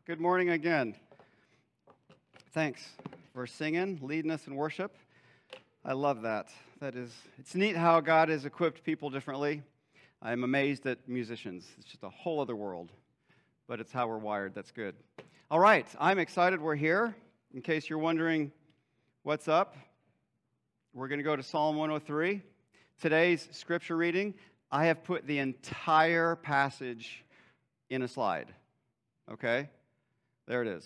Good morning again. Thanks for singing, leading us in worship. I love that. It's neat how God has equipped people differently. I'm amazed at musicians. It's just a whole other world, but it's how we're wired. That's good. All right, I'm excited we're here. In case you're wondering what's up, we're going to go to Psalm 103. Today's scripture reading, I have put the entire passage in a slide. Okay? There it is.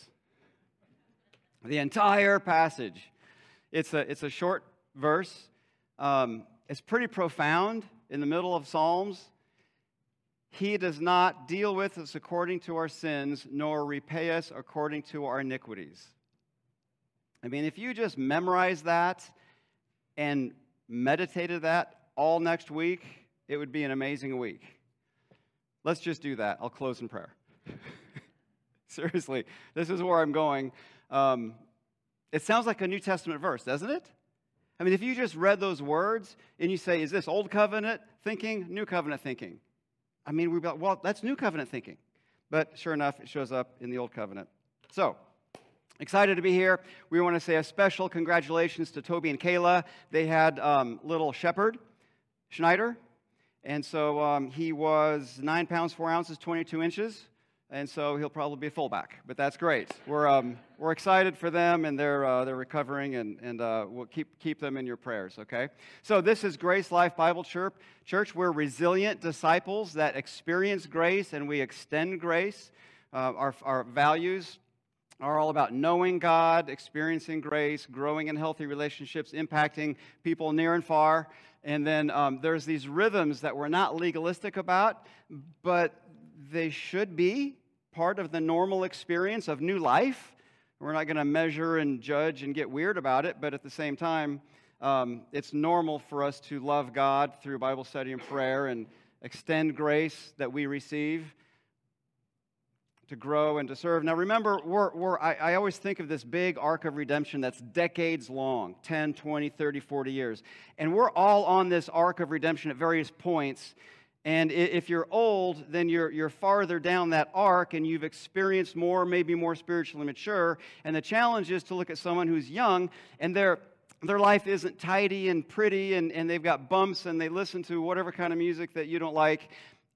The entire passage. It's a short verse. It's pretty profound in the middle of Psalms. He does not deal with us according to our sins, nor repay us according to our iniquities. I mean, if you just memorize that and meditated that all next week, it would be an amazing week. Let's just do that. I'll close in prayer. Seriously, this is where I'm going. It sounds like a New Testament verse, doesn't it? I mean, if you just read those words and you say, is this Old Covenant thinking, New Covenant thinking? I mean, we've got, well, that's New Covenant thinking. But sure enough, it shows up in the Old Covenant. So, excited to be here. We want to say a special congratulations to Toby and Kayla. They had little Shepherd, Schneider. And so he was 9 pounds, 4 ounces, 22 inches. And so he'll probably be a fullback, but that's great. We're excited for them, and they're recovering, and we'll keep them in your prayers. Okay. So this is Grace Life Bible Church. We're resilient disciples that experience grace, and we extend grace. Our values are all about knowing God, experiencing grace, growing in healthy relationships, impacting people near and far. And then there's these rhythms that we're not legalistic about, but they should be part of the normal experience of new life. We're not going to measure and judge and get weird about it, but at the same time, it's normal for us to love God through Bible study and prayer and extend grace that we receive to grow and to serve. Now remember, I always think of this big arc of redemption that's decades long, 10, 20, 30, 40 years. And we're all on this arc of redemption at various points. And if you're old, then you're farther down that arc and you've experienced more, maybe more spiritually mature. And the challenge is to look at someone who's young and their life isn't tidy and pretty and they've got bumps and they listen to whatever kind of music that you don't like.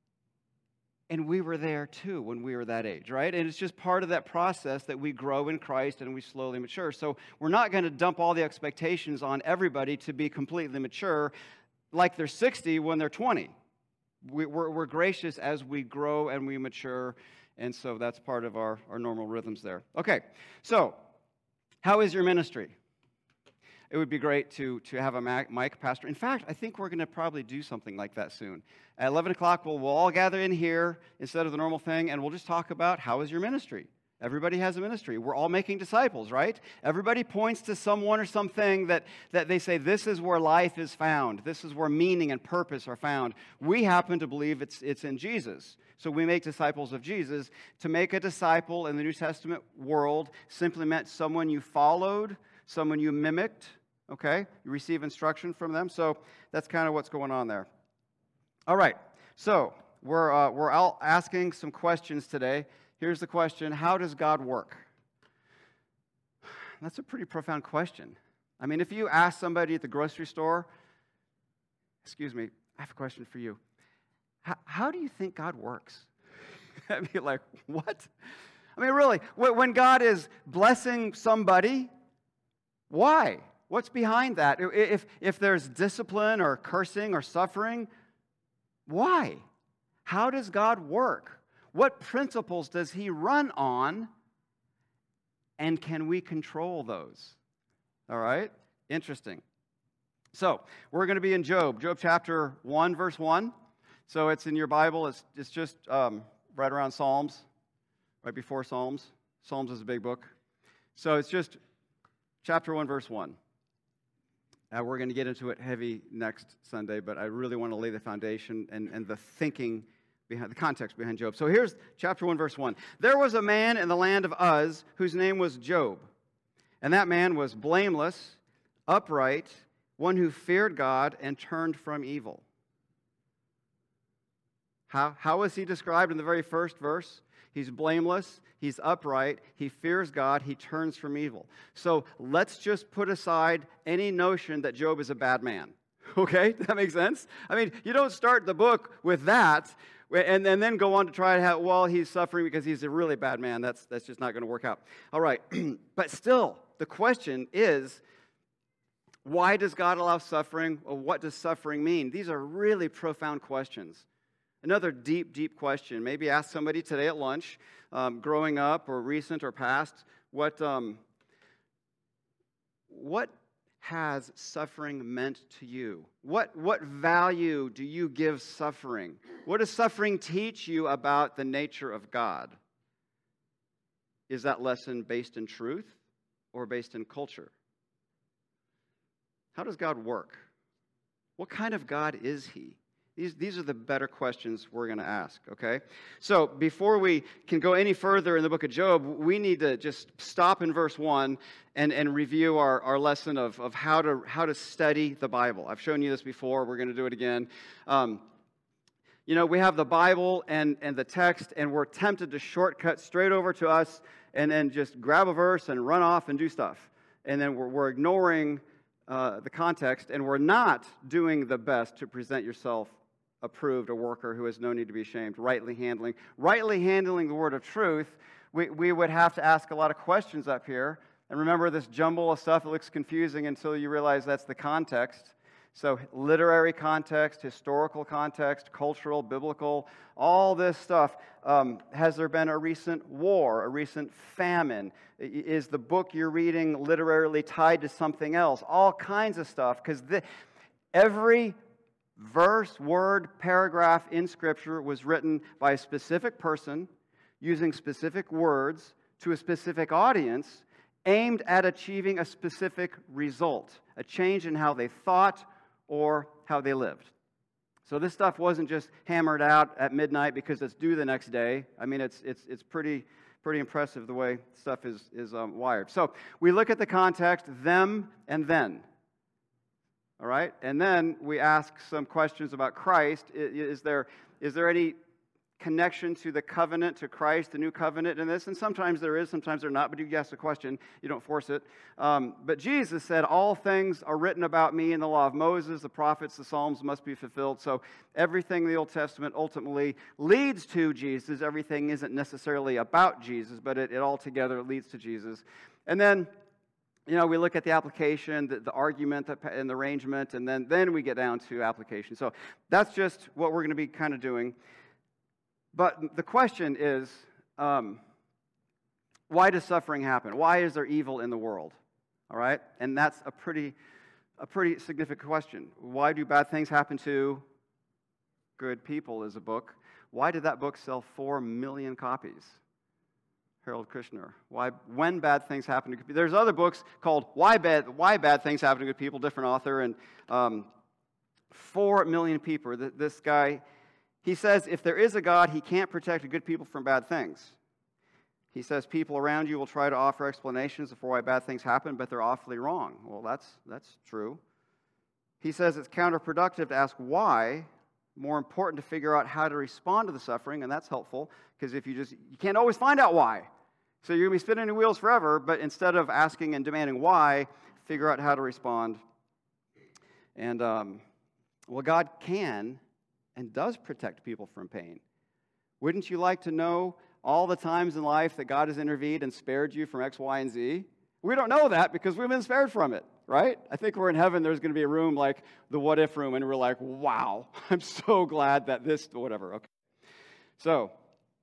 And we were there too when we were that age, right? And it's just part of that process that we grow in Christ and we slowly mature. So we're not going to dump all the expectations on everybody to be completely mature like they're 60 when they're 20. We're gracious as we grow and we mature, and so that's part of our normal rhythms there. Okay, so how is your ministry? It would be great to have a mic pastor. In fact, I think we're going to probably do something like that soon. At 11 o'clock, we'll all gather in here instead of the normal thing, and we'll just talk about how is your ministry. Everybody has a ministry. We're all making disciples, right? Everybody points to someone or something that they say, this is where life is found. This is where meaning and purpose are found. We happen to believe it's in Jesus. So we make disciples of Jesus. To make a disciple in the New Testament world simply meant someone you followed, someone you mimicked, okay? You receive instruction from them. So that's kind of what's going on there. All right. So we're all asking some questions today. Here's the question, how does God work? That's a pretty profound question. I mean, if you ask somebody at the grocery store, excuse me, I have a question for you. How do you think God works? I'd be like, what? I mean, really, when God is blessing somebody, why? What's behind that? If there's discipline or cursing or suffering, why? How does God work? What principles does he run on, and can we control those? All right? Interesting. So, we're going to be in Job chapter 1, verse 1. So, it's in your Bible. It's just right around Psalms, right before Psalms. Psalms is a big book. So, it's just chapter 1, verse 1. We're going to get into it heavy next Sunday, but I really want to lay the foundation and the thinking behind the context behind Job. So here's chapter 1, verse 1. There was a man in the land of Uz whose name was Job. And that man was blameless, upright, one who feared God and turned from evil. How is he described in the very first verse? He's blameless, he's upright, he fears God, he turns from evil. So let's just put aside any notion that Job is a bad man. Okay? That makes sense? I mean, you don't start the book with that and then go on to try to have, well, he's suffering because he's a really bad man. That's just not going to work out. All right. But still, the question is, why does God allow suffering? Or what does suffering mean? These are really profound questions. Another deep, deep question. Maybe ask somebody today at lunch, growing up or recent or past, what has suffering meant to you? What value do you give suffering? What does suffering teach you about the nature of God? Is that lesson based in truth or based in culture? How does God work? What kind of God is he? These are the better questions we're going to ask, okay? So before we can go any further in the book of Job, we need to just stop in verse 1 and review our lesson of how to study the Bible. I've shown you this before. We're going to do it again. We have the Bible and the text, and we're tempted to shortcut straight over to us and then just grab a verse and run off and do stuff. And then we're ignoring the context, and we're not doing the best to present yourself approved, a worker who has no need to be ashamed, rightly handling the word of truth. We would have to ask a lot of questions up here. And remember this jumble of stuff, it looks confusing until you realize that's the context. So literary context, historical context, cultural, biblical, all this stuff. Has there been a recent war, a recent famine? Is the book you're reading literarily tied to something else? All kinds of stuff, because every verse, word, paragraph in Scripture was written by a specific person using specific words to a specific audience aimed at achieving a specific result, a change in how they thought or how they lived. So this stuff wasn't just hammered out at midnight because it's due the next day. I mean, it's pretty impressive the way stuff is wired. So we look at the context, them and then. All right? And then we ask some questions about Christ. Is there any connection to the covenant, to Christ, the new covenant in this? And sometimes there is, sometimes there not, but you ask the question. You don't force it. But Jesus said, all things are written about me in the law of Moses, the prophets, the Psalms must be fulfilled. So everything in the Old Testament ultimately leads to Jesus. Everything isn't necessarily about Jesus, but it all together leads to Jesus. And then we look at the application, the argument, and the arrangement, and then we get down to application. So that's just what we're going to be kind of doing. But the question is, why does suffering happen? Why is there evil in the world? All right? And that's a pretty significant question. Why do bad things happen to good people is a book. Why did that book sell 4 million copies? Harold Kushner. When bad things happen to good people. There's other books called Why Bad Things Happen to Good People, different author, and 4 million people. This guy, he says if there is a God, he can't protect good people from bad things. He says people around you will try to offer explanations for why bad things happen, but they're awfully wrong. Well, that's true. He says it's counterproductive to ask why, more important to figure out how to respond to the suffering, and that's helpful, because if you can't always find out why. So you're going to be spinning your wheels forever, but instead of asking and demanding why, figure out how to respond. And, God can and does protect people from pain. Wouldn't you like to know all the times in life that God has intervened and spared you from X, Y, and Z? We don't know that because we've been spared from it, right? I think we're in heaven, there's going to be a room like the what-if room, and we're like, wow, I'm so glad that this, whatever. Okay. So,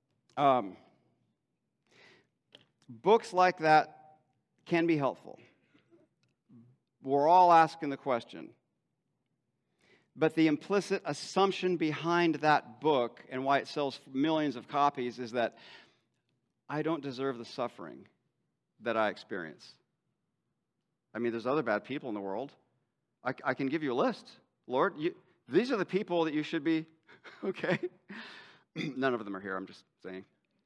books like that can be helpful. We're all asking the question. But the implicit assumption behind that book and why it sells millions of copies is that I don't deserve the suffering that I experience. I mean, there's other bad people in the world. I can give you a list. Lord, these are the people that you should be, okay? None of them are here, I'm just saying.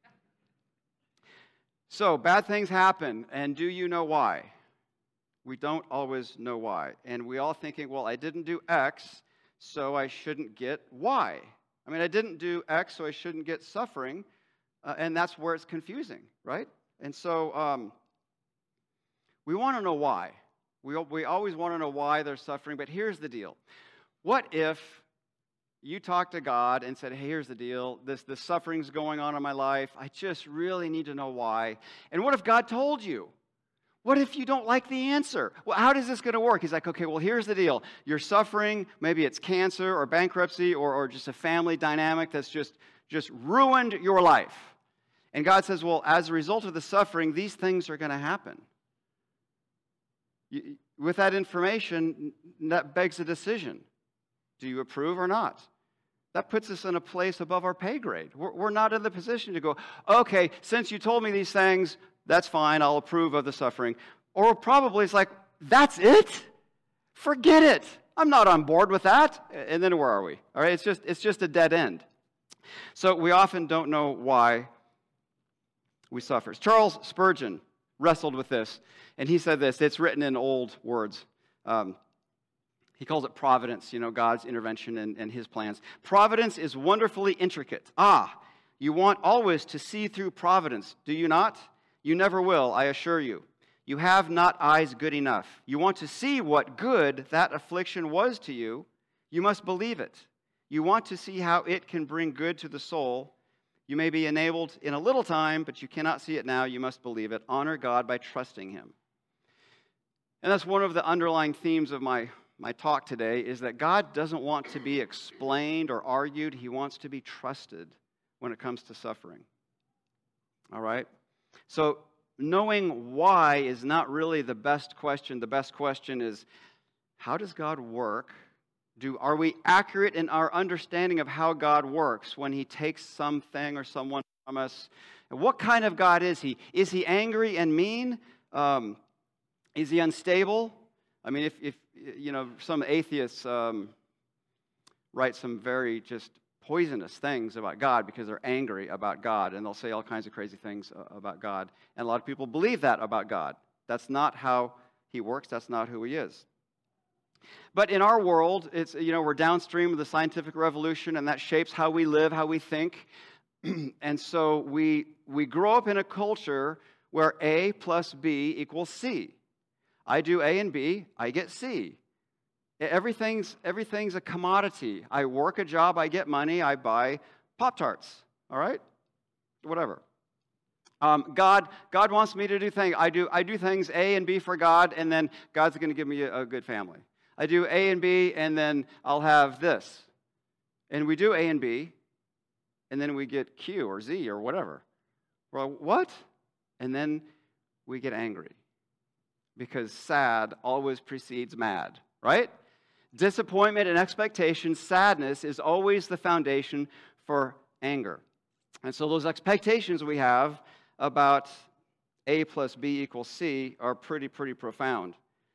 So, bad things happen, and do you know why? We don't always know why. And we all thinking, well, I didn't do X, so I shouldn't get Y. I mean, I didn't do X, so I shouldn't get suffering, and that's where it's confusing, right? And so we want to know why. We always want to know why they're suffering, but here's the deal. What if you talked to God and said, hey, here's the deal. This suffering's going on in my life. I just really need to know why. And what if God told you? What if you don't like the answer? Well, how is this going to work? He's like, okay, well, here's the deal. You're suffering. Maybe it's cancer or bankruptcy or just a family dynamic that's just ruined your life. And God says, well, as a result of the suffering, these things are going to happen. With that information, that begs a decision. Do you approve or not? That puts us in a place above our pay grade. We're not in the position to go, okay, since you told me these things, that's fine, I'll approve of the suffering. Or probably it's like, that's it? Forget it. I'm not on board with that. And then where are we? All right, it's just a dead end. So we often don't know why we suffer. Charles Spurgeon wrestled with this, and he said this. It's written in old words. He calls it providence, God's intervention and his plans. Providence is wonderfully intricate. You want always to see through providence, do you not? You never will, I assure you. You have not eyes good enough. You want to see what good that affliction was to you. You must believe it. You want to see how it can bring good to the soul. You may be enabled in a little time, but you cannot see it now. You must believe it. Honor God by trusting him. And that's one of the underlying themes of my talk today, is that God doesn't want to be explained or argued. He wants to be trusted when it comes to suffering. All right? So knowing why is not really the best question. The best question is, how does God work? Are we accurate in our understanding of how God works when he takes something or someone from us? And what kind of God is he? Is he angry and mean? Is he unstable? I mean, if some atheists write some very just poisonous things about God because they're angry about God, and they'll say all kinds of crazy things about God. And a lot of people believe that about God. That's not how he works. That's not who he is. But in our world, it's we're downstream of the scientific revolution, and that shapes how we live, how we think. And so we grow up in a culture where A plus B equals C. I do A and B, I get C. Everything's a commodity. I work a job, I get money, I buy Pop-Tarts, all right? Whatever. God wants me to do things. I do things A and B for God, and then God's going to give me a good family. I do A and B, and then I'll have this. And we do A and B, and then we get Q or Z or whatever. Well, what? And then we get angry. Because sad always precedes mad, right? Disappointment and expectation, sadness is always the foundation for anger. And so those expectations we have about A plus B equals C are pretty profound.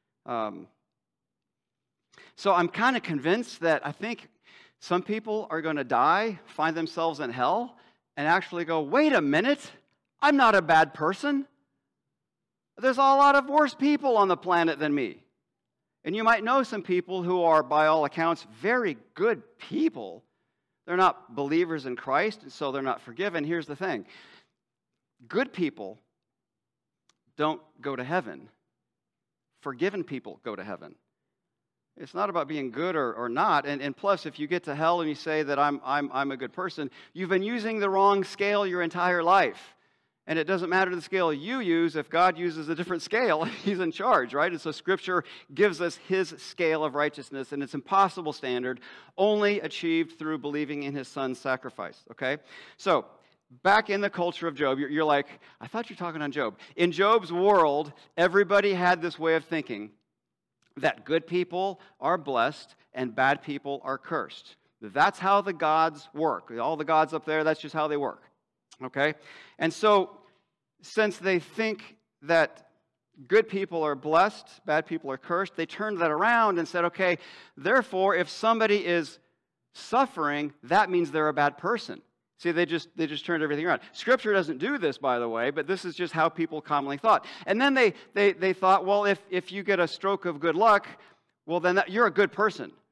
So I'm kind of convinced that I think some people are going to die, find themselves in hell, and actually go, wait a minute, I'm not a bad person. There's a lot of worse people on the planet than me. And you might know some people who are, by all accounts, very good people. They're not believers in Christ, and so they're not forgiven. Here's the thing. Good people don't go to heaven. Forgiven people go to heaven. It's not about being good or not. And plus, if you get to hell and you say that I'm a good person, you've been using the wrong scale your entire life. And it doesn't matter the scale you use. If God uses a different scale, he's in charge, right? And so Scripture gives us his scale of righteousness, and it's an impossible standard, only achieved through believing in his son's sacrifice, okay? So back in the culture of Job, you're like, I thought you were talking on Job. In Job's world, everybody had this way of thinking that good people are blessed and bad people are cursed. That's how the gods work. All the gods up there, that's just how they work. Okay? And so, since they think that good people are blessed, bad people are cursed, they turned that around and said, okay, therefore, if somebody is suffering, that means they're a bad person. See, they just turned everything around. Scripture doesn't do this, by the way, but this is just how people commonly thought. And then they thought, well, if you get a stroke of good luck, well, then you're a good person.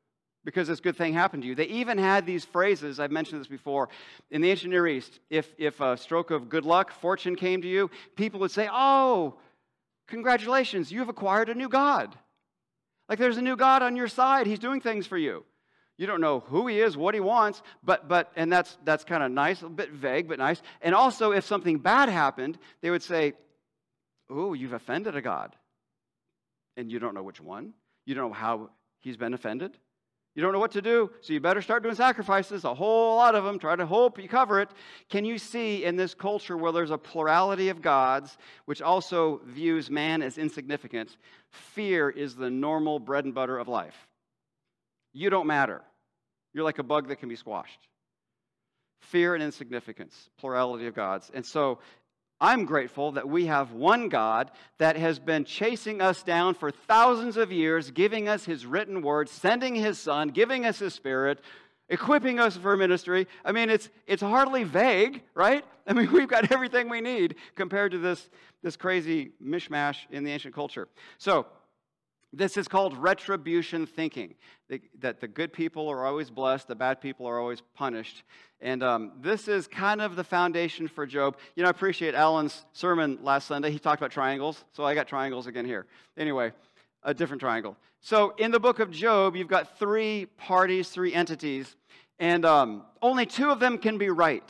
because this good thing happened to you. They even had these phrases, I've mentioned this before, in the ancient Near East. If a stroke of good luck, fortune came to you, people would say, oh, congratulations, you've acquired a new God. Like there's a new God on your side. He's doing things for you. You don't know who he is, what he wants, and that's kind of nice, a bit vague, but nice. And also, if something bad happened, they would say, oh, you've offended a God. And you don't know which one. You don't know how he's been offended. You don't know what to do, so you better start doing sacrifices, a whole lot of them. Try to hope you cover it. Can you see in this culture where there's a plurality of gods, which also views man as insignificant, fear is the normal bread and butter of life? You don't matter. You're like a bug that can be squashed. Fear and insignificance, plurality of gods. And so I'm grateful that we have one God that has been chasing us down for thousands of years, giving us his written word, sending his son, giving us his spirit, equipping us for ministry. I mean, it's hardly vague, right? I mean, we've got everything we need compared to this crazy mishmash in the ancient culture. So this is called retribution thinking, that the good people are always blessed, the bad people are always punished. And this is kind of the foundation for Job. You know, I appreciate Alan's sermon last Sunday. He talked about triangles, so I got triangles again here. Anyway, a different triangle. So in the book of Job, you've got three parties, three entities, and only two of them can be right,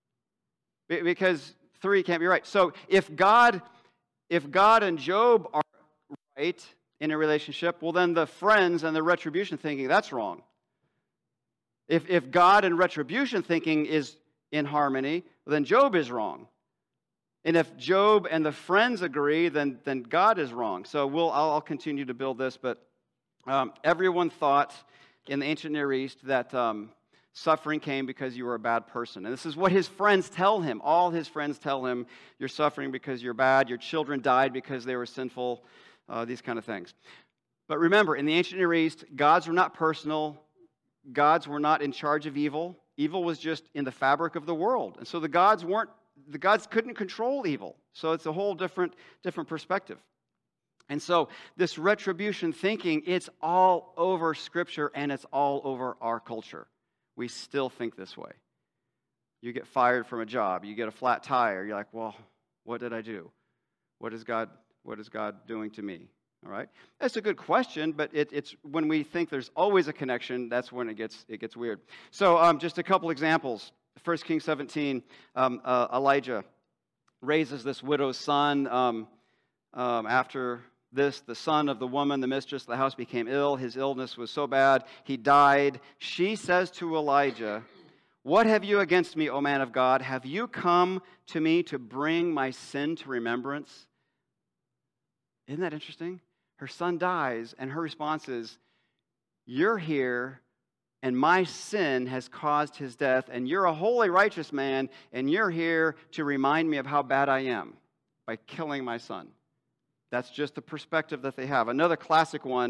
because three can't be right. So if God and Job are right in a relationship, well, then the friends and the retribution thinking, that's wrong. If God and retribution thinking is in harmony, well, then Job is wrong. And if Job and the friends agree, then God is wrong. So I'll continue to build this, but everyone thought in the ancient Near East that suffering came because you were a bad person. And this is what his friends tell him. All his friends tell him, you're suffering because you're bad, your children died because they were sinful, these kind of things. But remember, in the ancient Near East, gods were not personal. Gods were not in charge of evil. Evil was just in the fabric of the world. And so the gods couldn't control evil. So it's a whole different perspective. And so this retribution thinking, it's all over Scripture and it's all over our culture. We still think this way. You get fired from a job, you get a flat tire, you're like, well, what did I do? What is God doing to me? All right? That's a good question, but it's when we think there's always a connection, that's when it gets weird. So just a couple examples. 1 Kings 17, Elijah raises this widow's son. After this, the son of the woman, the mistress of the house, became ill. His illness was so bad, he died. She says to Elijah, what have you against me, O man of God? Have you come to me to bring my sin to remembrance? Isn't that interesting? Her son dies, and her response is, you're here, and my sin has caused his death, and you're a holy, righteous man, and you're here to remind me of how bad I am by killing my son. That's just the perspective that they have. Another classic one,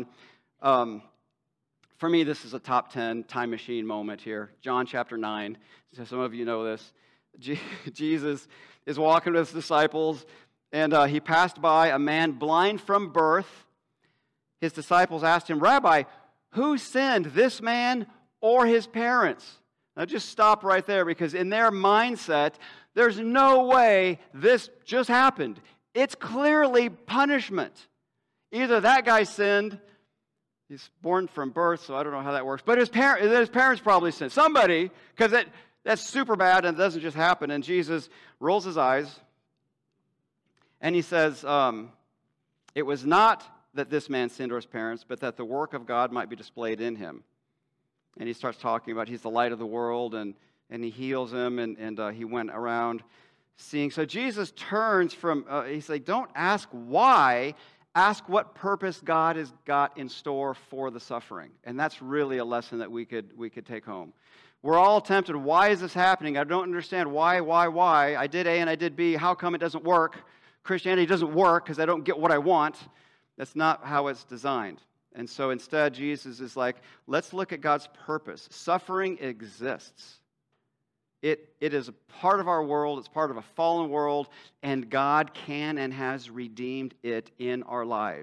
for me, this is a top 10 time machine moment here. John chapter 9. So some of you know this. Jesus is walking with his disciples, and he passed by a man blind from birth. His disciples asked him, Rabbi, who sinned, this man or his parents? Now just stop right there, because in their mindset, there's no way this just happened. It's clearly punishment. Either that guy sinned, he's born from birth, so I don't know how that works, but his parents probably sinned. Somebody, because that's super bad and it doesn't just happen. And Jesus rolls his eyes and he says, it was not that this man sinned or his parents, but that the work of God might be displayed in him. And he starts talking about he's the light of the world, and he heals him, and he went around seeing. So Jesus turns from, he's like, don't ask why, ask what purpose God has got in store for the suffering. And that's really a lesson that we could take home. We're all tempted, why is this happening? I don't understand why. I did A and I did B, how come it doesn't work? Christianity doesn't work because I don't get what I want. That's not how it's designed. And so instead, Jesus is like, let's look at God's purpose. Suffering exists. It is a part of our world. It's part of a fallen world, and God can and has redeemed it in our lives.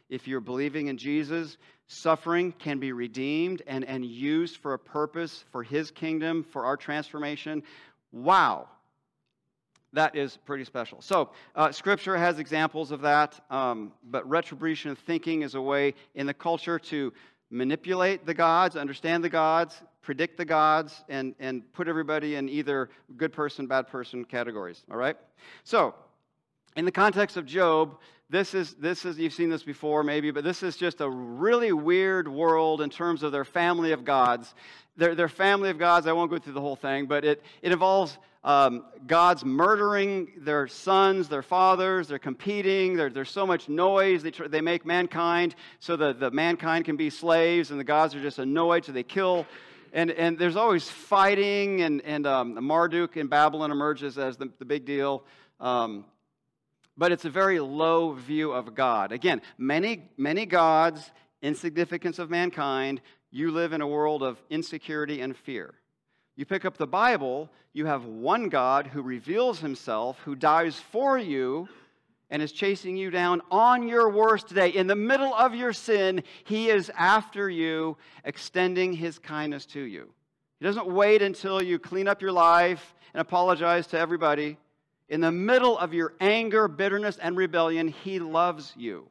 if you're believing in Jesus, suffering can be redeemed and used for a purpose, for His kingdom, for our transformation. Wow. That is pretty special. So, Scripture has examples of that, but retribution thinking is a way in the culture to manipulate the gods, understand the gods, predict the gods, and put everybody in either good person, bad person categories, all right? So, in the context of Job, this is you've seen this before maybe, but this is just a really weird world in terms of their family of gods. Their family of gods, I won't go through the whole thing, but it involves gods murdering their sons, their fathers. They're competing. There's so much noise. They make mankind so the mankind can be slaves, and the gods are just annoyed, so they kill. And there's always fighting, and Marduk in Babylon emerges as the big deal. But it's a very low view of God. Again, many gods, insignificance of mankind. You live in a world of insecurity and fear. You pick up the Bible, you have one God who reveals Himself, who dies for you, and is chasing you down on your worst day. In the middle of your sin, He is after you, extending His kindness to you. He doesn't wait until you clean up your life and apologize to everybody. In the middle of your anger, bitterness, and rebellion, He loves you.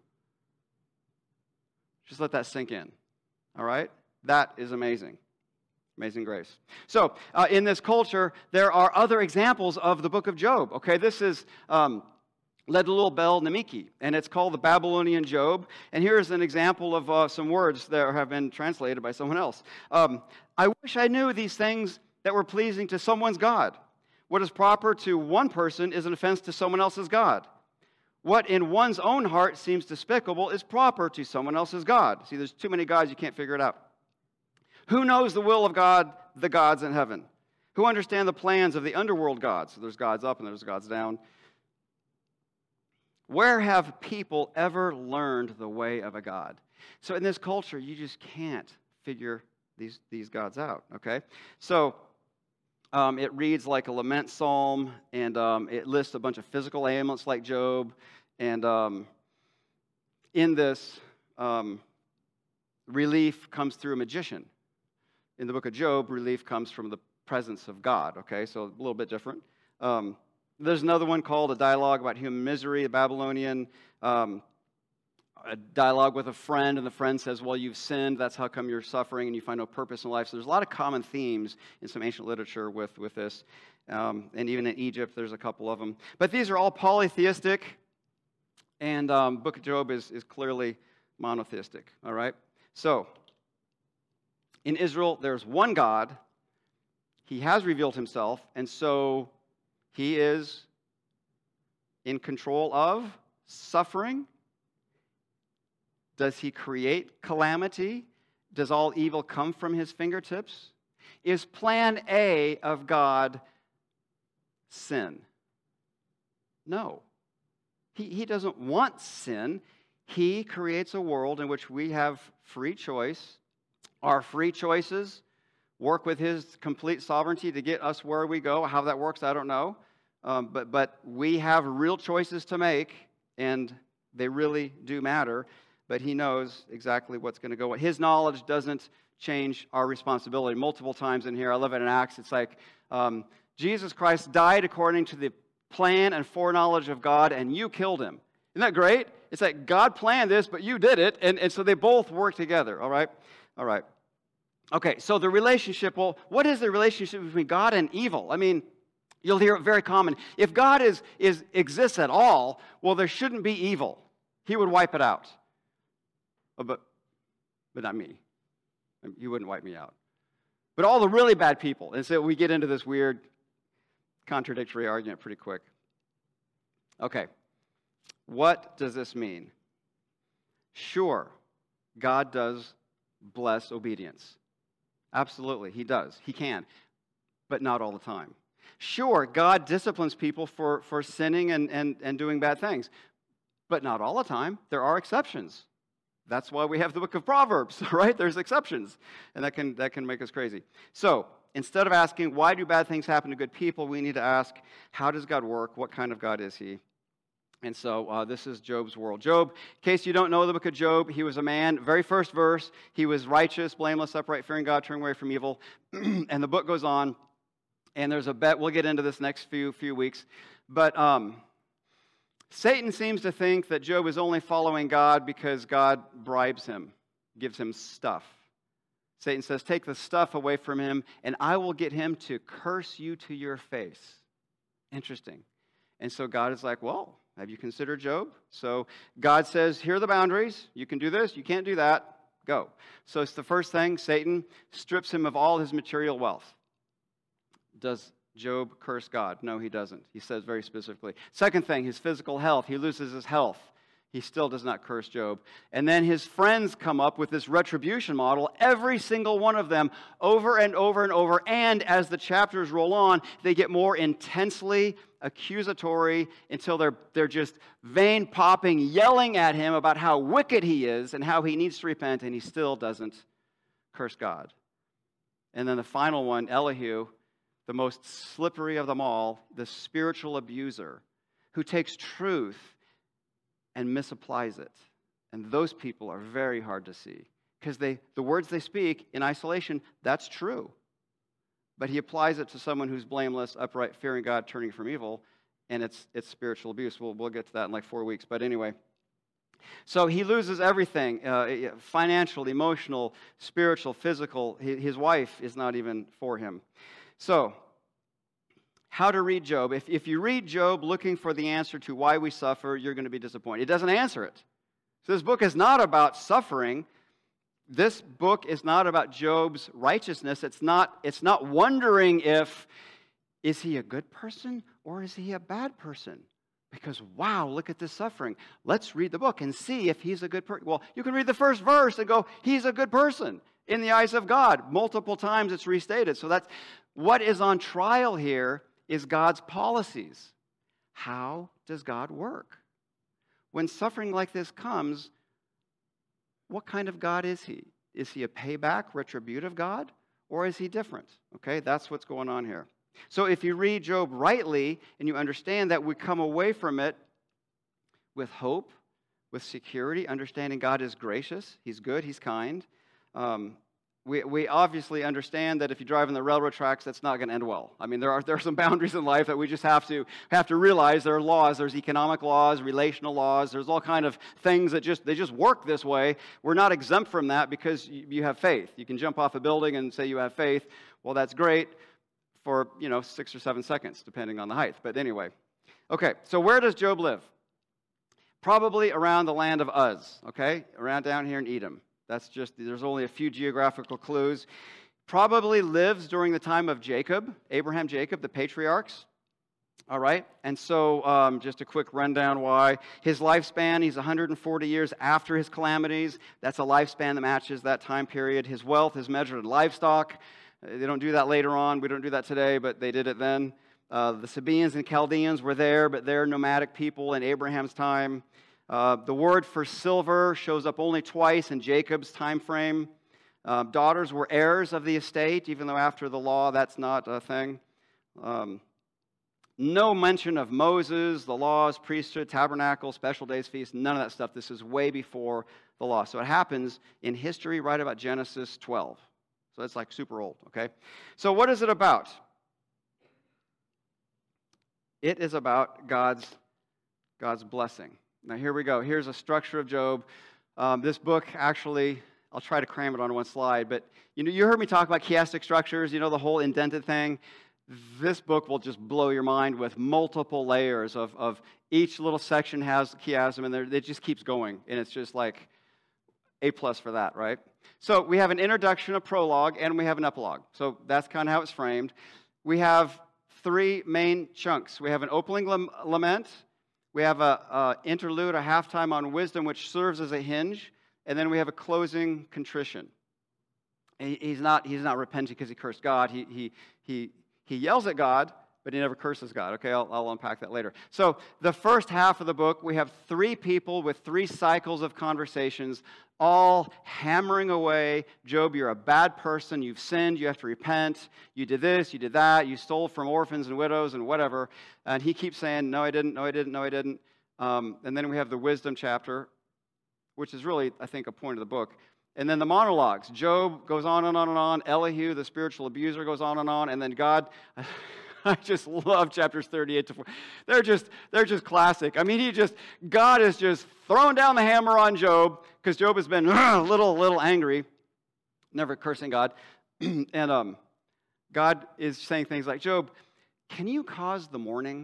Just let that sink in, all right? That is amazing. Amazing grace. So, in this culture, there are other examples of the book of Job, okay? This is Ledelul Bel Nemiki, and it's called the Babylonian Job. And here's an example of some words that have been translated by someone else. I wish I knew these things that were pleasing to someone's God. What is proper to one person is an offense to someone else's God. What in one's own heart seems despicable is proper to someone else's God. See, there's too many gods, you can't figure it out. Who knows the will of God, the gods in heaven? Who understand the plans of the underworld gods? So there's gods up and there's gods down. Where have people ever learned the way of a God? So in this culture, you just can't figure these gods out, okay? So it reads like a lament psalm, and it lists a bunch of physical ailments like Job. And in this, relief comes through a magician. In the book of Job, relief comes from the presence of God, okay? So a little bit different. There's another one called A Dialogue About Human Misery, a Babylonian, a dialogue with a friend, and the friend says, well, you've sinned, that's how come you're suffering, and you find no purpose in life. So there's a lot of common themes in some ancient literature with this. And even in Egypt, there's a couple of them. But these are all polytheistic, and book of Job is clearly monotheistic, all right? So, in Israel, there's one God. He has revealed Himself, and so He is in control of suffering. Does He create calamity? Does all evil come from His fingertips? Is plan A of God sin? No. He doesn't want sin. He creates a world in which we have free choice. Our free choices work with His complete sovereignty to get us where we go. How that works, I don't know. But we have real choices to make, and they really do matter. But He knows exactly what's going to go. His knowledge doesn't change our responsibility. Multiple times in here, I love it in Acts, it's like Jesus Christ died according to the plan and foreknowledge of God, and you killed Him. Isn't that great? It's like God planned this, but you did it, and so they both work together, all right? All right. Okay, so the relationship, well, what is the relationship between God and evil? I mean, you'll hear it very common. If God exists at all, well, there shouldn't be evil. He would wipe it out. Oh, but not me. He wouldn't wipe me out. But all the really bad people. And so we get into this weird contradictory argument pretty quick. Okay, what does this mean? Sure, God does bless obedience. Absolutely, He does. He can, but not all the time. Sure, God disciplines people for sinning and doing bad things, but not all the time. There are exceptions. That's why we have the book of Proverbs, right? There's exceptions, and that can make us crazy. So instead of asking, why do bad things happen to good people, we need to ask, how does God work? What kind of God is He? And so this is Job's world. Job, in case you don't know the book of Job, he was a man, very first verse, he was righteous, blameless, upright, fearing God, turning away from evil. And the book goes on, and there's a bet. We'll get into this next few weeks. But Satan seems to think that Job is only following God because God bribes him, gives him stuff. Satan says, take the stuff away from him, and I will get him to curse you to your face. Interesting. And so God is like, well, have you considered Job? So God says, here are the boundaries. You can do this. You can't do that. Go. So it's the first thing. Satan strips him of all his material wealth. Does Job curse God? No, he doesn't. He says very specifically. Second thing, his physical health. He loses his health. He still does not curse Job. And then his friends come up with this retribution model, every single one of them, over and over and over. And as the chapters roll on, they get more intensely accusatory until they're just vein-popping, yelling at him about how wicked he is and how he needs to repent, and he still doesn't curse God. And then the final one, Elihu, the most slippery of them all, the spiritual abuser, who takes truth and misapplies it. And those people are very hard to see because the words they speak in isolation, that's true. But he applies it to someone who's blameless, upright, fearing God, turning from evil, and it's spiritual abuse. We'll get to that in like 4 weeks. But anyway, so he loses everything, financial, emotional, spiritual, physical. His wife is not even for him. So, how to read Job. If you read Job looking for the answer to why we suffer, you're going to be disappointed. It doesn't answer it. So this book is not about suffering. This book is not about Job's righteousness. It's not wondering is he a good person or is he a bad person? Because, wow, look at this suffering. Let's read the book and see if he's a good person. Well, you can read the first verse and go, he's a good person in the eyes of God. Multiple times it's restated. So that's what is on trial here is God's policies. How does God work? When suffering like this comes, what kind of God is he? Is he a payback, retributive God? Or is he different? Okay, that's what's going on here. So if you read Job rightly and you understand that we come away from it with hope, with security, understanding God is gracious, he's good, he's kind. We obviously understand that if you drive on the railroad tracks, that's not going to end well. I mean, there are some boundaries in life that we just have to realize. There are laws. There's economic laws, relational laws. There's all kind of things that they just work this way. We're not exempt from that because you have faith. You can jump off a building and say you have faith. Well, that's great for 6 or 7 seconds, depending on the height. But anyway, okay. So where does Job live? Probably around the land of Uz. Okay, around down here in Edom. There's only a few geographical clues. Probably lives during the time of Jacob, Abraham, Jacob, the patriarchs. All right? And so just a quick rundown why. His lifespan, he's 140 years after his calamities. That's a lifespan that matches that time period. His wealth is measured in livestock. They don't do that later on. We don't do that today, but they did it then. The Sabaeans and Chaldeans were there, but they're nomadic people in Abraham's time. The word for silver shows up only twice in Jacob's time frame. Daughters were heirs of the estate, even though after the law that's not a thing. No mention of Moses, the laws, priesthood, tabernacle, special days, feasts, none of that stuff. This is way before the law. So it happens in history right about Genesis 12. So it's like super old, okay? So what is it about? It is about God's blessing. Now, here we go. Here's a structure of Job. This book, actually, I'll try to cram it on one slide, but you heard me talk about chiastic structures, the whole indented thing. This book will just blow your mind with multiple layers of each little section has chiasm, and it just keeps going, and it's just like A+ for that, right? So we have an introduction, a prologue, and we have an epilogue. So that's kind of how it's framed. We have 3 main chunks. We have an opening lament. We have an interlude, a halftime on wisdom, which serves as a hinge, and then we have a closing contrition. He's not repenting because he cursed God. He yells at God, but he never curses God. Okay, I'll unpack that later. So the first half of the book, we have 3 people with 3 cycles of conversations, all hammering away. Job, you're a bad person. You've sinned. You have to repent. You did this. You did that. You stole from orphans and widows and whatever. And he keeps saying, no, I didn't. No, I didn't. No, I didn't. And then we have the wisdom chapter, which is really, I think, a point of the book. And then the monologues. Job goes on and on and on. Elihu, the spiritual abuser, goes on. And then God, I just love chapters 38 to 40. They're just classic. I mean, God is just throwing down the hammer on Job because Job has been a little angry, never cursing God. And God is saying things like, Job, can you cause the morning?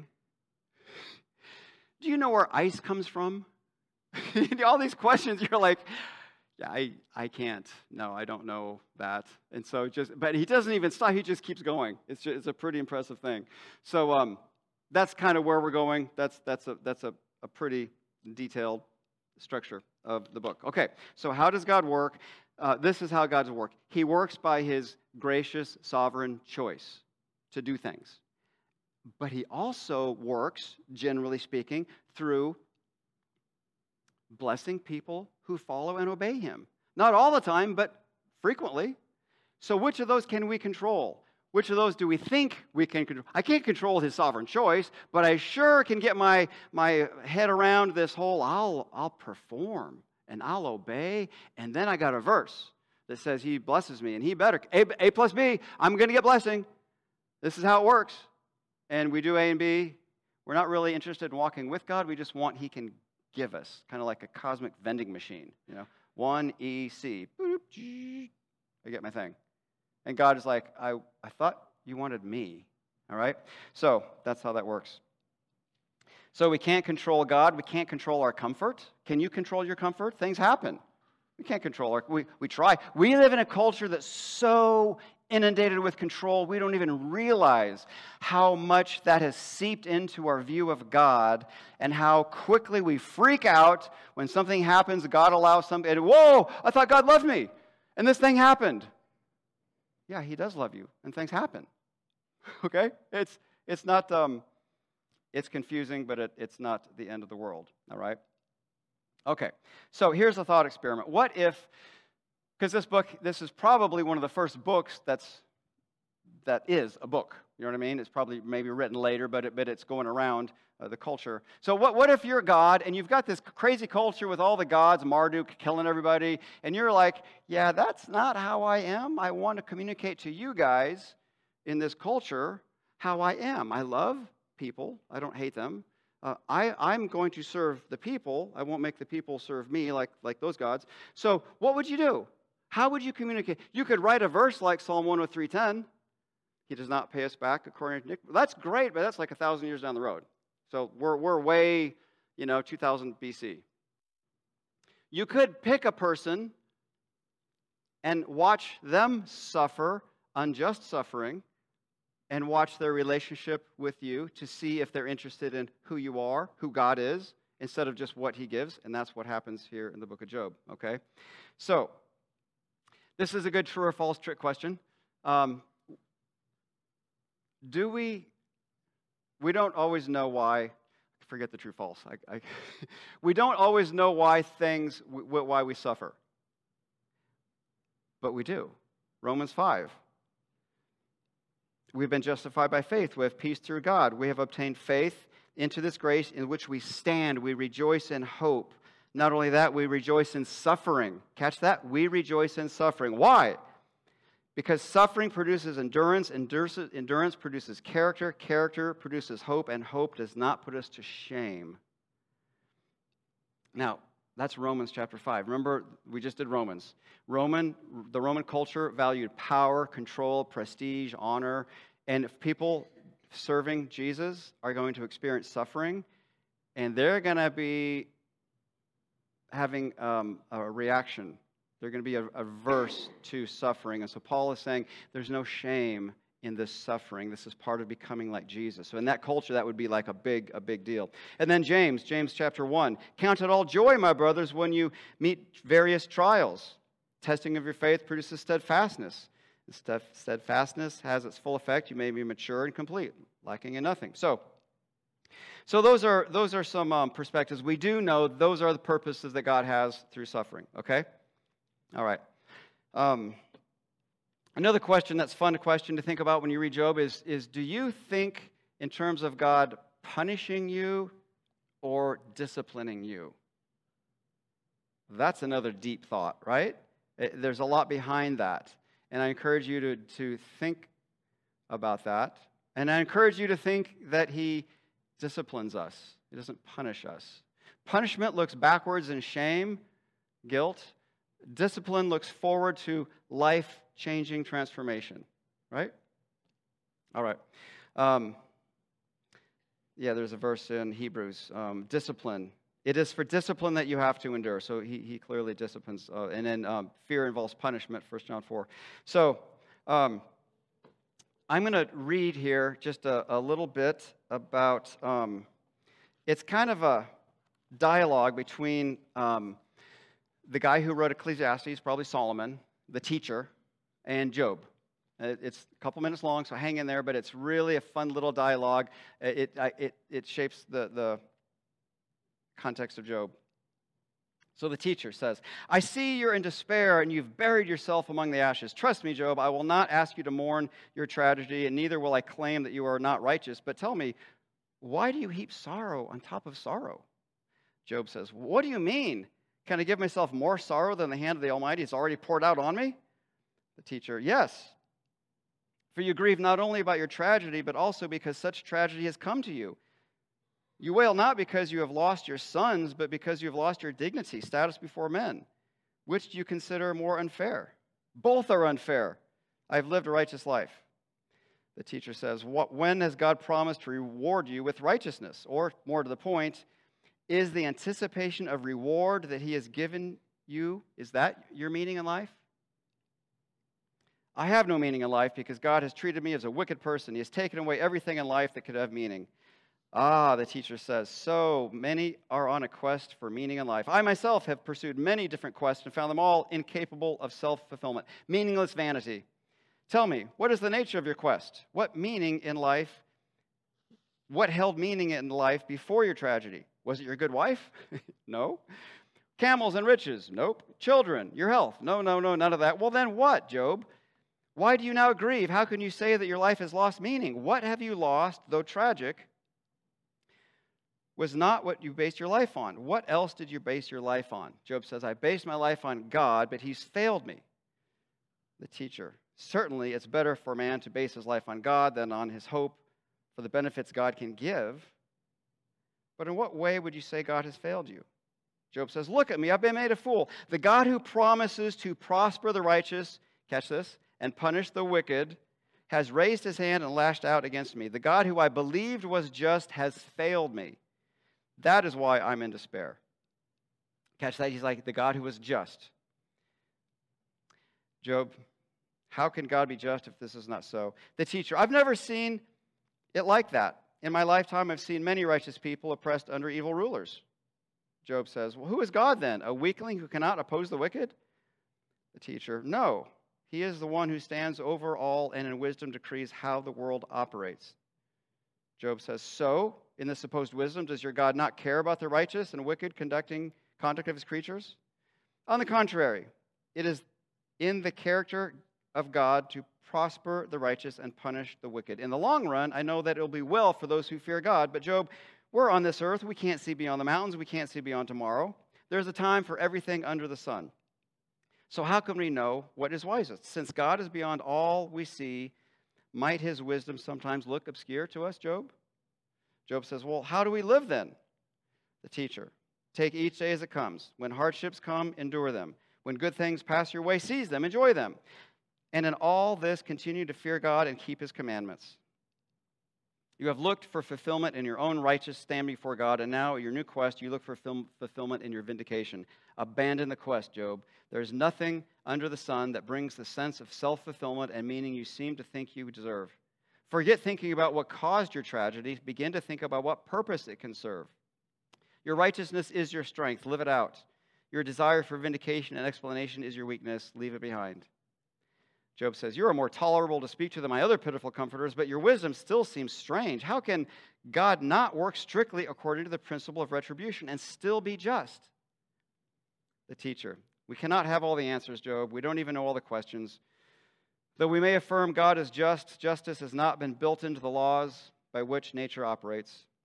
Do you know where ice comes from? All these questions, you're like, yeah, I can't. No, I don't know that. And so but he doesn't even stop. He just keeps going. It's a pretty impressive thing. So that's kind of where we're going. That's a pretty detailed structure of the book. Okay, so how does God work? This is how God's work. He works by his gracious, sovereign choice to do things. But he also works, generally speaking, through blessing people who follow and obey him. Not all the time, but frequently. So which of those can we control? Which of those do we think we can control? I can't control his sovereign choice, but I sure can get my head around this whole, I'll perform and I'll obey. And then I got a verse that says he blesses me and he better. A plus B, I'm going to get blessing. This is how it works. And we do A and B. We're not really interested in walking with God. We just want he can give us, kind of like a cosmic vending machine, 1EC. I get my thing. And God is like, I thought you wanted me. All right? So that's how that works. So we can't control God. We can't control our comfort. Can you control your comfort? Things happen. We can't control we try. We live in a culture that's so inundated with control, we don't even realize how much that has seeped into our view of God and how quickly we freak out when something happens, God allows something, and whoa, I thought God loved me, and this thing happened. Yeah, he does love you, and things happen. Okay? It's not, it's confusing, but it's not the end of the world, all right? Okay, so here's a thought experiment. What if, because this is probably one of the first books that is a book. You know what I mean? It's probably maybe written later, but it's going around the culture. So what if you're God and you've got this crazy culture with all the gods, Marduk killing everybody, and you're like, yeah, that's not how I am. I want to communicate to you guys in this culture how I am. I love people. I don't hate them. I'm going to serve the people. I won't make the people serve me like those gods. So what would you do? How would you communicate? You could write a verse like Psalm 103:10. He does not pay us back according to iniquity. That's great, but that's like 1,000 years down the road. So we're way, 2000 BC. You could pick a person and watch them suffer unjust suffering and watch their relationship with you to see if they're interested in who you are, who God is, instead of just what he gives. And that's what happens here in the book of Job, okay? So this is a good true or false trick question. We don't always know why, forget the true false. We don't always know why why we suffer. But we do. Romans 5. We've been justified by faith. We have peace through God. We have obtained faith into this grace in which we stand. We rejoice in hope. Not only that, we rejoice in suffering. Catch that? We rejoice in suffering. Why? Because suffering produces endurance. Endurance produces character. Character produces hope. And hope does not put us to shame. Now, that's Romans chapter 5. Remember, we just did Romans. The Roman culture valued power, control, prestige, honor. And if people serving Jesus are going to experience suffering, and they're going to be having a reaction. They're going to be averse to suffering. And so Paul is saying there's no shame in this suffering. This is part of becoming like Jesus. So in that culture, that would be like a big deal. And then James chapter 1. Count it all joy, my brothers, when you meet various trials. Testing of your faith produces steadfastness. Steadfastness has its full effect. You may be mature and complete, lacking in nothing. So those are some perspectives. We do know those are the purposes that God has through suffering. Okay? All right. Another question that's fun to think about when you read Job is do you think in terms of God punishing you or disciplining you? That's another deep thought, right? There's a lot behind that. And I encourage you to think about that. And I encourage you to think that he disciplines us. He doesn't punish us. Punishment looks backwards in shame, guilt. Discipline looks forward to life-changing transformation, right? All right. There's a verse in Hebrews. Discipline. It is for discipline that you have to endure. So he clearly disciplines. And then fear involves punishment, 1 John 4. So I'm going to read here just a little bit about, it's kind of a dialogue between the guy who wrote Ecclesiastes, probably Solomon, the teacher, and Job. It's a couple minutes long, so hang in there, but it's really a fun little dialogue. It shapes the context of Job. So the teacher says, I see you're in despair and you've buried yourself among the ashes. Trust me, Job, I will not ask you to mourn your tragedy, and neither will I claim that you are not righteous. But tell me, why do you heap sorrow on top of sorrow? Job says, what do you mean? Can I give myself more sorrow than the hand of the Almighty has already poured out on me? The teacher, yes. For you grieve not only about your tragedy, but also because such tragedy has come to you. You wail not because you have lost your sons, but because you have lost your dignity, status before men. Which do you consider more unfair? Both are unfair. I have lived a righteous life. The teacher says, when has God promised to reward you with righteousness? Or, more to the point, is the anticipation of reward that he has given you, is that your meaning in life? I have no meaning in life because God has treated me as a wicked person. He has taken away everything in life that could have meaning. The teacher says, so many are on a quest for meaning in life. I myself have pursued many different quests and found them all incapable of self-fulfillment. Meaningless vanity. Tell me, what is the nature of your quest? What meaning in life? What held meaning in life before your tragedy? Was it your good wife? No. Camels and riches? Nope. Children? Your health? No, none of that. Well, then what, Job? Why do you now grieve? How can you say that your life has lost meaning? What have you lost, though tragic, was not what you based your life on? What else did you base your life on? Job says, I based my life on God, but he's failed me. The teacher, certainly it's better for a man to base his life on God than on his hope for the benefits God can give. But in what way would you say God has failed you? Job says, look at me, I've been made a fool. The God who promises to prosper the righteous, catch this, and punish the wicked, has raised his hand and lashed out against me. The God who I believed was just has failed me. That is why I'm in despair. Catch that? He's like the God who was just. Job, how can God be just if this is not so? The teacher, I've never seen it like that. In my lifetime, I've seen many righteous people oppressed under evil rulers. Job says, well, who is God then? A weakling who cannot oppose the wicked? The teacher, no. He is the one who stands over all and in wisdom decrees how the world operates. Job says, so, in this supposed wisdom, does your God not care about the righteous and wicked conduct of his creatures? On the contrary, it is in the character of God to prosper the righteous and punish the wicked. In the long run, I know that it will be well for those who fear God. But Job, we're on this earth. We can't see beyond the mountains. We can't see beyond tomorrow. There's a time for everything under the sun. So how can we know what is wisest? Since God is beyond all we see, might his wisdom sometimes look obscure to us, Job? Job says, well, how do we live then? The teacher, take each day as it comes. When hardships come, endure them. When good things pass your way, seize them, enjoy them. And in all this, continue to fear God and keep his commandments. You have looked for fulfillment in your own righteous stand before God, and now at your new quest, you look for fulfillment in your vindication. Abandon the quest, Job. There's nothing under the sun that brings the sense of self-fulfillment and meaning you seem to think you deserve. Forget thinking about what caused your tragedy. Begin to think about what purpose it can serve. Your righteousness is your strength. Live it out. Your desire for vindication and explanation is your weakness. Leave it behind. Job says, you are more tolerable to speak to than my other pitiful comforters, but your wisdom still seems strange. How can God not work strictly according to the principle of retribution and still be just? The teacher, we cannot have all the answers, Job. We don't even know all the questions. Though we may affirm God is just, justice has not been built into the laws by which nature operates.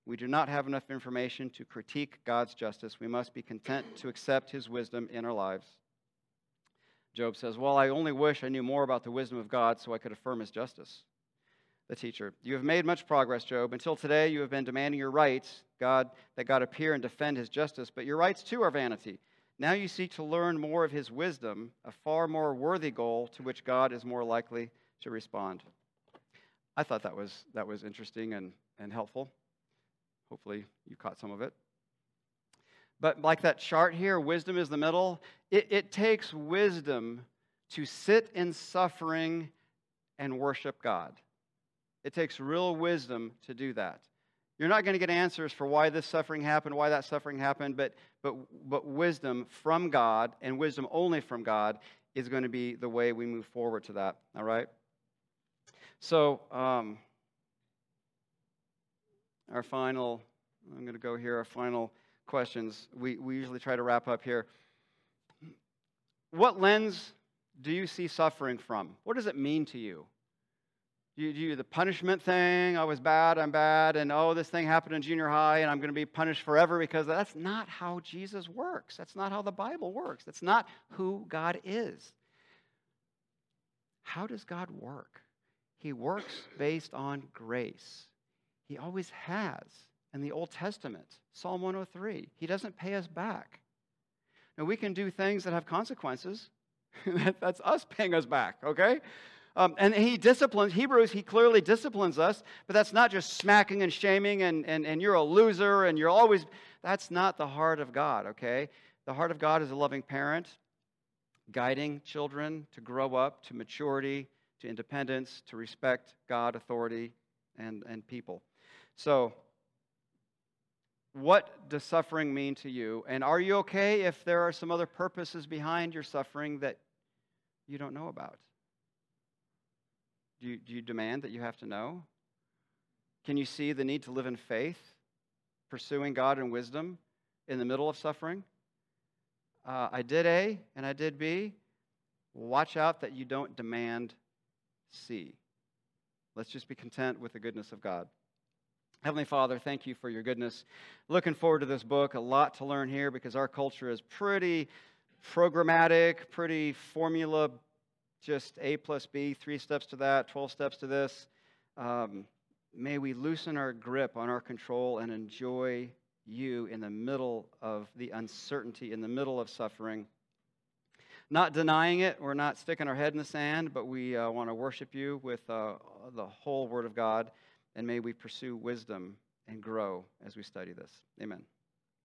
We do not have enough information to critique God's justice. We must be content to accept his wisdom in our lives. Job says, well, I only wish I knew more about the wisdom of God so I could affirm his justice. The teacher, you have made much progress, Job. Until today, you have been demanding your rights, that God appear and defend his justice, but your rights too are vanity. Now you seek to learn more of his wisdom, a far more worthy goal to which God is more likely to respond. I thought that was interesting and helpful. Hopefully you caught some of it. But like that chart here, wisdom is the middle. It takes wisdom to sit in suffering and worship God. It takes real wisdom to do that. You're not going to get answers for why this suffering happened, why that suffering happened, but wisdom from God, and wisdom only from God, is going to be the way we move forward to that. All right? So, our final questions. We usually try to wrap up here. What lens do you see suffering from? What does it mean to you? Do you the punishment thing? I was bad, I'm bad, and oh, this thing happened in junior high, and I'm going to be punished forever because that's not how Jesus works. That's not how the Bible works. That's not who God is. How does God work? He works based on grace. He always has. In the Old Testament, Psalm 103, he doesn't pay us back. Now, we can do things that have consequences. That's us paying us back, okay? And he disciplines, Hebrews, he clearly disciplines us, but that's not just smacking and shaming and you're a loser and you're always, that's not the heart of God, okay? The heart of God is a loving parent, guiding children to grow up to maturity, to independence, to respect God, authority, and people. So, what does suffering mean to you? And are you okay if there are some other purposes behind your suffering that you don't know about? Do you demand that you have to know? Can you see the need to live in faith, pursuing God in wisdom in the middle of suffering? I did A and I did B. Watch out that you don't demand C. Let's just be content with the goodness of God. Heavenly Father, thank you for your goodness. Looking forward to this book. A lot to learn here because our culture is pretty programmatic, pretty formula, just A plus B, 3 steps to that, 12 steps to this. May we loosen our grip on our control and enjoy you in the middle of the uncertainty, in the middle of suffering. Not denying it, we're not sticking our head in the sand, but we want to worship you with the whole Word of God. And may we pursue wisdom and grow as we study this. Amen.